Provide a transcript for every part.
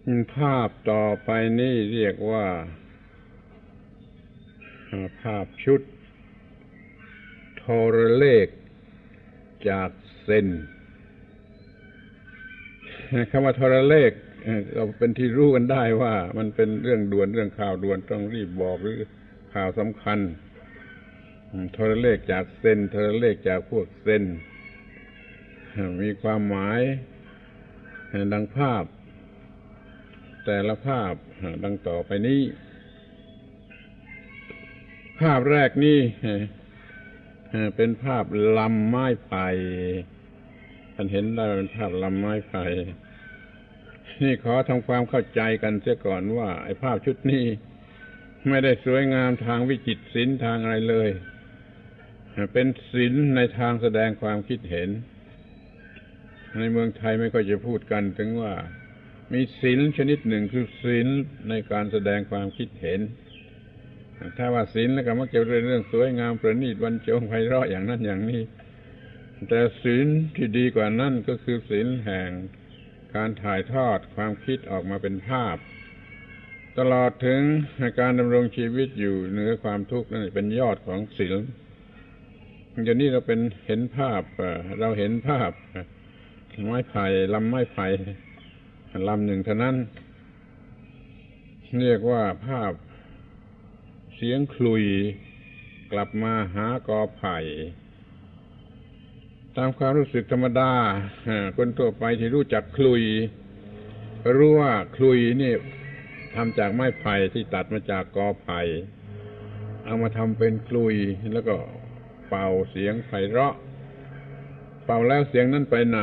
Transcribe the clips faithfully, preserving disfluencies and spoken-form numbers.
ภาพต่อไปนี้เรียกว่าภาพชุดโทรเลขจากเซนคำว่าโทรเลขเราเป็นที่รู้กันได้ว่ามันเป็นเรื่องด่วนเรื่องข่าวด่วนต้องรีบบอกหรือข่าวสำคัญโทรเลขจากเซนโทรเลขจากพวกเซนมีความหมายดังภาพแต่ละภาพดังต่อไปนี้ภาพแรกนี่เป็นภาพลำไม้ไผ่ท่านเห็นได้เป็นภาพลำไม้ไผ่นี่ขอทำความเข้าใจกันเสียก่อนว่าไอ้ภาพชุดนี้ไม่ได้สวยงามทางวิจิตรศิลป์ทางอะไรเลยเป็นศิลป์ในทางแสดงความคิดเห็นในเมืองไทยไม่ค่อยจะพูดกันถึงว่ามีศิลป์ชนิดหนึ่งคือศิลป์ในการแสดงความคิดเห็นถ้าว่าศิลป์แล้วก็มักจะเป็นเรื่องสวยงามประณีตบรรจงไพเราะอย่างนั้นอย่างนี้แต่ศิลป์ที่ดีกว่านั้นก็คือศิลป์แห่งการถ่ายทอดความคิดออกมาเป็นภาพตลอดถึงการดำรงชีวิตอยู่เหนือความทุกข์นั่นเป็นยอดของศิลป์เดี๋ยวนี้เราเป็นเห็นภาพเราเห็นภาพไม้ไผ่ลำไม้ไผ่ลำหนึ่งเท่านั้นเรียกว่าภาพเสียงคลุยกลับมาหากอไผ่ตามความรู้สึกธรรมดาคนทั่วไปที่รู้จักคลุยรู้ว่าคลุยนี่ทำจากไม้ไผ่ที่ตัดมาจากกอไผ่เอามาทำเป็นคลุยแล้วก็เป่าเสียงไพเราะเป่าแล้วเสียงนั้นไปไหน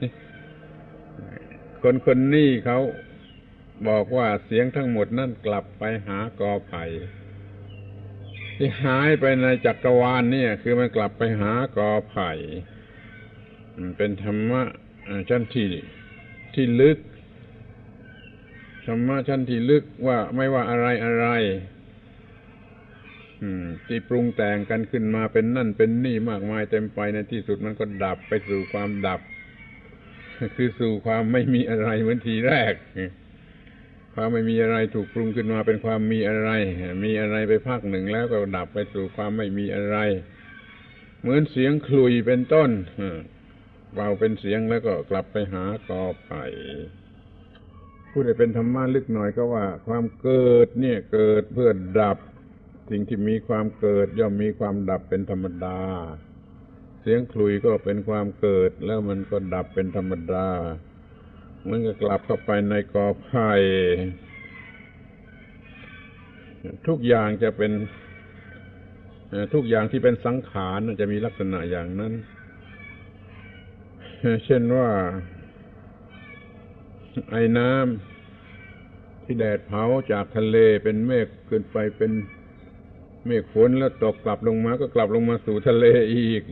คนคนนี้เขาบอกว่าเสียงทั้งหมดนั่นกลับไปหากอไผ่ที่หายไปในจักรวาลนี่คือมันกลับไปหากอไผ่เป็นธรรมะชั้นที่ที่ลึกธรรมะชั้นที่ลึกว่าไม่ว่าอะไรอะไรที่ปรุงแต่งกันขึ้นมาเป็นนั่นเป็นนี่มากมายเต็มไปในที่สุดมันก็ดับไปสู่ความดับคือสู่ความไม่มีอะไรเหมือนทีแรกความไม่มีอะไรถูกปรุงขึ้นมาเป็นความมีอะไรมีอะไรไปภาคหนึ่งแล้วก็ดับไปสู่ความไม่มีอะไรเหมือนเสียงคลุยเป็นต้นเบาเป็นเสียงแล้วก็กลับไปหากอไผ่พูดให้เป็นธรรมะลึกหน่อยก็ว่าความเกิดเนี่ยเกิดเพื่อดับสิ่งที่มีความเกิดย่อมมีความดับเป็นธรรมดาเสียงคลุยก็เป็นความเกิดแล้วมันก็ดับเป็นธรรมดามันก็กลับเข้าไปในกอไผ่ทุกอย่างจะเป็นทุกอย่างที่เป็นสังขารจะมีลักษณะอย่างนั้นเช่นว่าไอ้น้ำที่แดดเผาจากทะเลเป็นเมฆขึ้นไปเป็นเมฆฝนแล้วตกกลับลงมาก็กลับลงมาสู่ทะเลอีก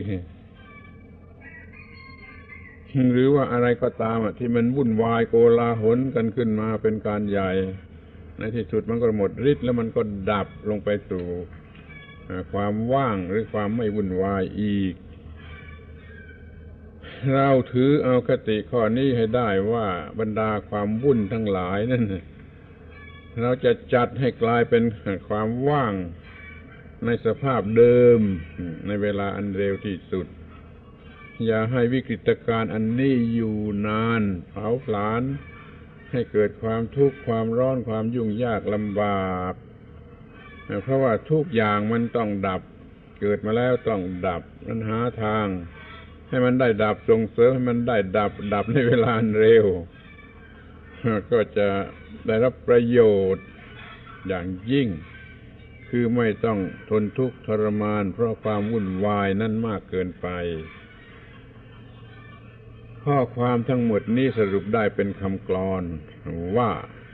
หรือว่าอะไรก็ตามที่มันวุ่นวายโกลาหลกันขึ้นมาเป็นการใหญ่ในที่สุดมันก็หมดฤทธิ์แล้วมันก็ดับลงไปสู่ความว่างหรือความไม่วุ่นวายอีกเราถือเอาคติข้อนี้ให้ได้ว่าบรรดาความวุ่นทั้งหลายนั่นเราจะจัดให้กลายเป็นความว่างในสภาพเดิมในเวลาอันเร็วที่สุดอย่าให้วิกฤตการณ์อันนี้อยู่นานเผาผลาญให้เกิดความทุกข์ความร้อนความยุ่งยากลำบากเพราะว่าทุกอย่างมันต้องดับเกิดมาแล้วต้องดับมันหาทางให้มันได้ดับส่งเสริมให้มันได้ดับดับในเวลาเร็วก็จะได้รับประโยชน์อย่างยิ่งคือไม่ต้องทนทุกข์ทรมานเพราะความวุ่นวายนั่นมากเกินไปข้อความทั้งหมดนี้สรุปได้เป็นคำกลอนว่า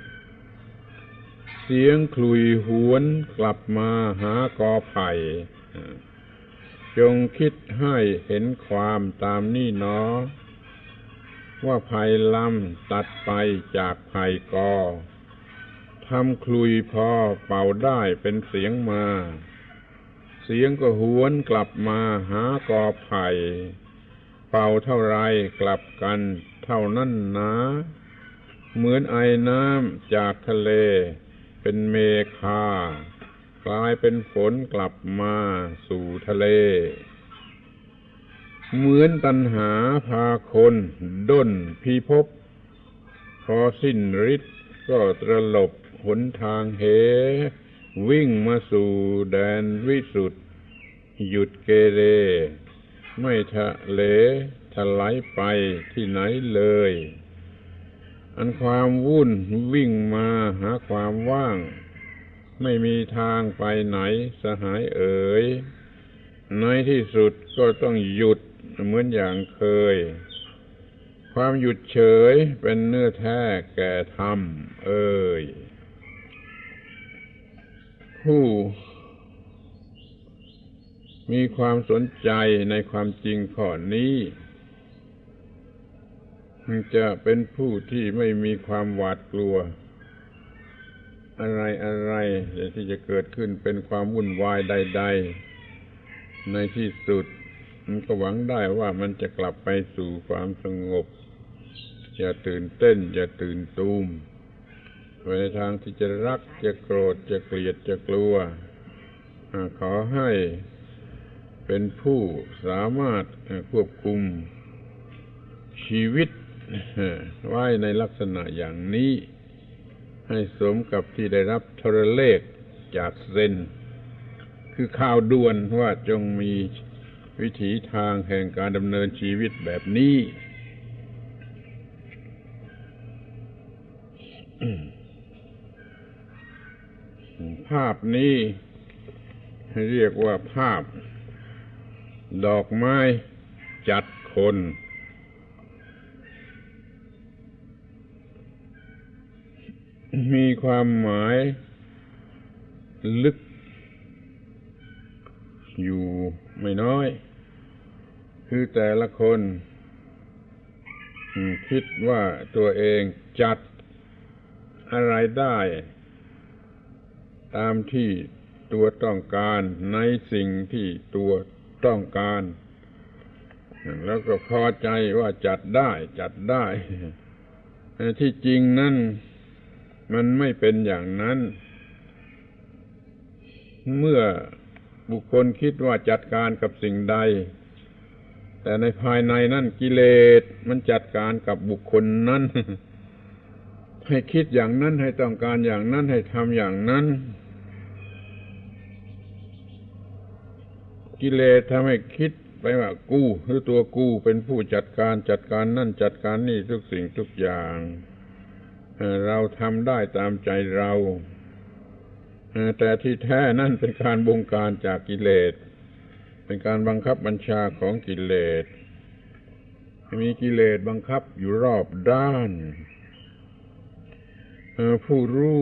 เสียงคลุยหวนกลับมาหากอไผ่จงคิดให้เห็นความตามนี่เนาะว่าไผ่ลำตัดไปจากไผ่กอทำคลุยพอเป่าได้เป็นเสียงมาเสียงก็หวนกลับมาหากอไผ่เป่าเท่าไรกลับกันเท่านั้นนะเหมือนไอน้ำจากทะเลเป็นเมฆากลายเป็นฝนกลับมาสู่ทะเลเหมือนตัณหาพาคนด้นพิภพพอสิ้นฤทธิ์ก็ตรลบหนทางเหวิ่งมาสู่แดนวิสุทธิ์หยุดเกเรไม่ทะเลทลายไปที่ไหนเลยอันความวุ่นวิ่งมาหาความว่างไม่มีทางไปไหนสหายเอ๋ยในที่สุดก็ต้องหยุดเหมือนอย่างเคยความหยุดเฉยเป็นเนื้อแท้แก่ธรรมเอ่ยผู้มีความสนใจในความจริงข้อนี้จะเป็นผู้ที่ไม่มีความหวาดกลัวอะไรอะไรที่จะเกิดขึ้นเป็นความวุ่นวายใดๆในที่สุดมันก็หวังได้ว่ามันจะกลับไปสู่ความสงบอย่าตื่นเต้นอย่าตื่นตูมไปในทางที่จะรักจะโกรธจะเกลียดจะกลัวขอให้เป็นผู้สามารถควบคุมชีวิตไว้ในลักษณะอย่างนี้ให้สมกับที่ได้รับโทรเลขจากเซนคือข่าวด่วนว่าจงมีวิถีทางแห่งการดำเนินชีวิตแบบนี้ภาพนี้เรียกว่าภาพดอกไม้จัดคนมีความหมายลึกอยู่ไม่น้อยคือแต่ละคนคิดว่าตัวเองจัดอะไรได้ตามที่ตัวต้องการในสิ่งที่ตัวต้องการแล้วก็พอใจว่าจัดได้จัดได้ที่จริงนั้นมันไม่เป็นอย่างนั้นเมื่อบุคคลคิดว่าจัดการกับสิ่งใดแต่ในภายในนั้นกิเลสมันจัดการกับบุคคลนั้นให้คิดอย่างนั้นให้ต้องการอย่างนั้นให้ทำอย่างนั้นกิเลสทำให้คิดไปว่ากูหรือตัวกูเป็นผู้จัดการจัดการนั่นจัดการนี่ทุกสิ่งทุกอย่างเราทำได้ตามใจเราแต่ที่แท้นั่นเป็นการบงการจากกิเลสเป็นการบังคับบัญชาของกิเลสมีกิเลสบังคับอยู่รอบด้านผู้รู้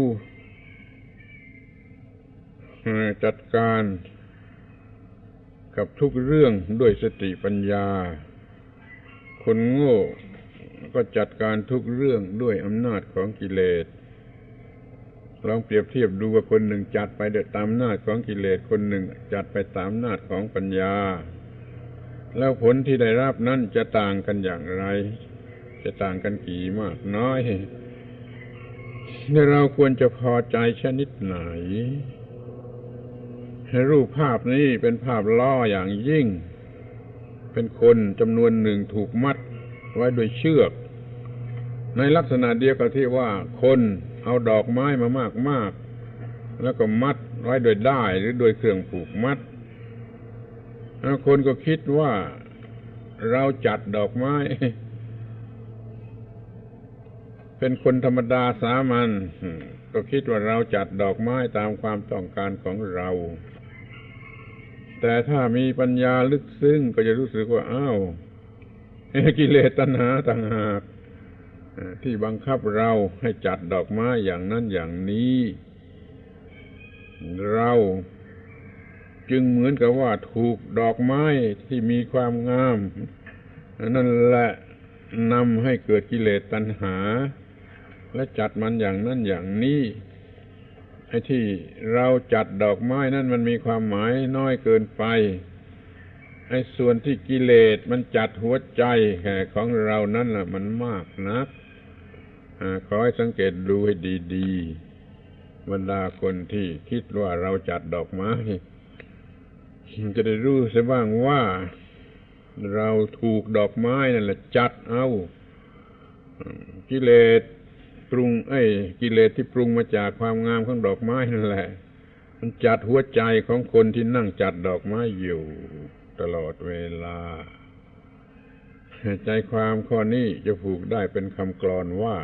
จัดการกับทุกเรื่องด้วยสติปัญญาคนโง่ก็จัดการทุกเรื่องด้วยอำนาจของกิเลสลองเปรียบเทียบดูว่าคนหนึ่งจัดไปโดยตามอำนาจของกิเลสคนหนึ่งจัดไปตามอำนาจของปัญญาแล้วผลที่ได้รับนั้นจะต่างกันอย่างไรจะต่างกันกี่มากน้อยเราควรจะพอใจชนิดไหนรูปภาพนี้เป็นภาพล่ออย่างยิ่งเป็นคนจำนวนหนึ่งถูกมัดไว้ด้วยเชือกในลักษณะเดียวกับที่ว่าคนเอาดอกไม้มามากๆแล้วก็มัดไว้ด้วยด้ายหรือโดยเครื่องผูกมัดคนก็คิดว่าเราจัดดอกไม้เป็นคนธรรมดาสามัญก็คิดว่าเราจัดดอกไม้ตามความต้องการของเราแต่ถ้ามีปัญญาลึกซึ้งก็จะรู้สึกว่าอ้าวกิเลสตัณหาต่างหากที่บังคับเราให้จัดดอกไม้อย่างนั้นอย่างนี้เราจึงเหมือนกับว่าถูกดอกไม้ที่มีความงามนั่นแหละนำให้เกิดกิเลสตัณหาและจัดมันอย่างนั้นอย่างนี้ไอ้ที่เราจัดดอกไม้นั้นมันมีความหมายน้อยเกินไปไอ้ส่วนที่กิเลสมันจัดหัวใจของเรานั้นน่ะมันมากนักขอให้สังเกตดูให้ดีๆบรรดาคนที่คิดว่าเราจัดดอกไม้จะได้รู้เสียบ้างว่าเราถูกดอกไม้นั่นแหละจัดเอากิเลสปรุงเอ้ยกิเลสที่ปรุงมาจากความงามของดอกไม้นั่นแหละมันจัดหัวใจของคนที่นั่งจัดดอกไม้อยู่ตลอดเวลาใจความข้อนี้จะผูกได้เป็นคำกลอนว่า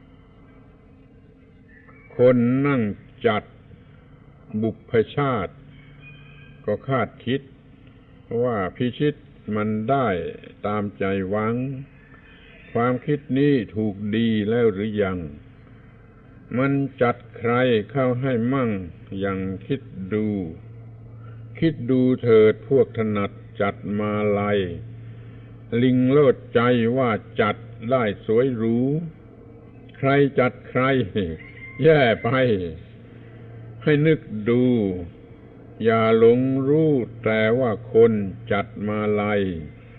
คนนั่งจัดบุพชาติก็คาดคิดว่าพิชิตมันได้ตามใจหวังความคิดนี้ถูกดีแล้วหรือยังมันจัดใครเข้าให้มั่งยังคิดดูคิดดูเถิดพวกถนัดจัดมาลัยลิงโลดใจว่าจัดได้สวยหรูใครจัดใครแย่ไปให้นึกดูอย่าหลงรู้แต่ว่าคนจัดมาลัย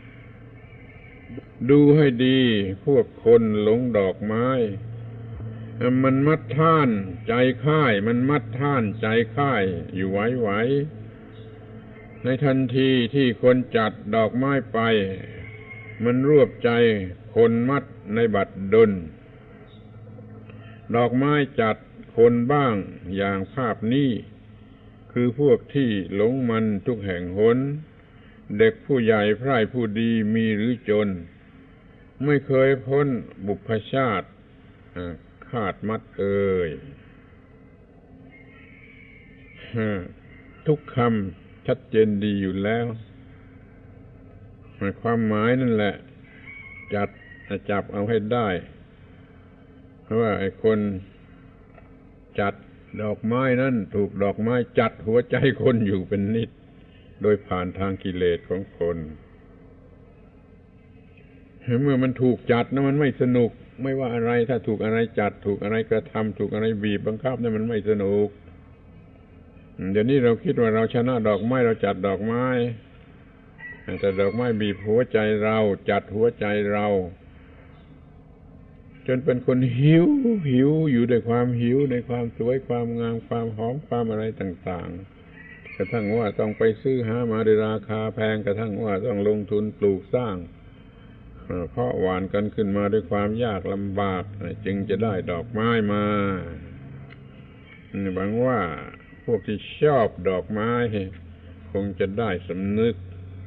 ดูให้ดีพวกคนหลงดอกไม้มันมัดท่านใจค่ายมันมัดท่านใจค่ายอยู่ไหวๆในทันทีที่คนจัดดอกไม้ไปมันรวบใจคนมัดในบัดดลดอกไม้จัดคนบ้างอย่างภาพนี้คือพวกที่หลงมันทุกแห่งหนเด็กผู้ใหญ่ไพร่ผู้ดีมีหรือจนไม่เคยพ้นบุพชาติคาดมัดเอ่ยทุกคำชัดเจนดีอยู่แล้วความหมายนั่นแหละจัดจับเอาให้ได้เพราะว่าไอ้คนจัดดอกไม้นั้นถูกดอกไม้จัดหัวใจคนอยู่เป็นนิดโดยผ่านทางกิเลสของคนเมื่อมันถูกจัดนะมันไม่สนุกไม่ว่าอะไรถ้าถูกอะไรจัดถูกอะไรกระทำถูกอะไรบีบบังคับเนี่ยมันไม่สนุกเดี๋ยวนี้เราคิดว่าเราชนะดอกไม้เราจัดดอกไม้แต่ดอกไม้บีบหัวใจเราจัดหัวใจเราจนเป็นคนหิวหิวอยู่ด้วยความหิวในความสวยความงามความหอมความอะไรต่างๆกระทั่งว่าต้องไปซื้อหามาด้วยราคาแพงกระทั่งว่าต้องลงทุนปลูกสร้างเพราะหวานกันขึ้นมาด้วยความยากลำบากจึงจะได้ดอกไม้มาหวังว่าพวกที่ชอบดอกไม้คงจะได้สำนึก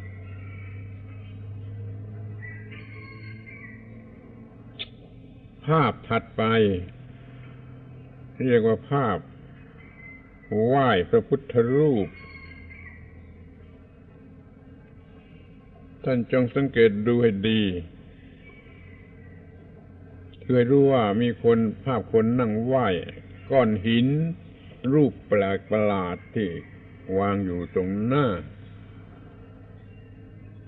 ภาพถัดไปเรียกว่าภาพไหว้พระพุทธรูปท่านจงสังเกตดูให้ดีเคยรู้ว่ามีคนภาพคนนั่งไหว้ก้อนหินรูปแปลกประหลาดที่วางอยู่ตรงหน้า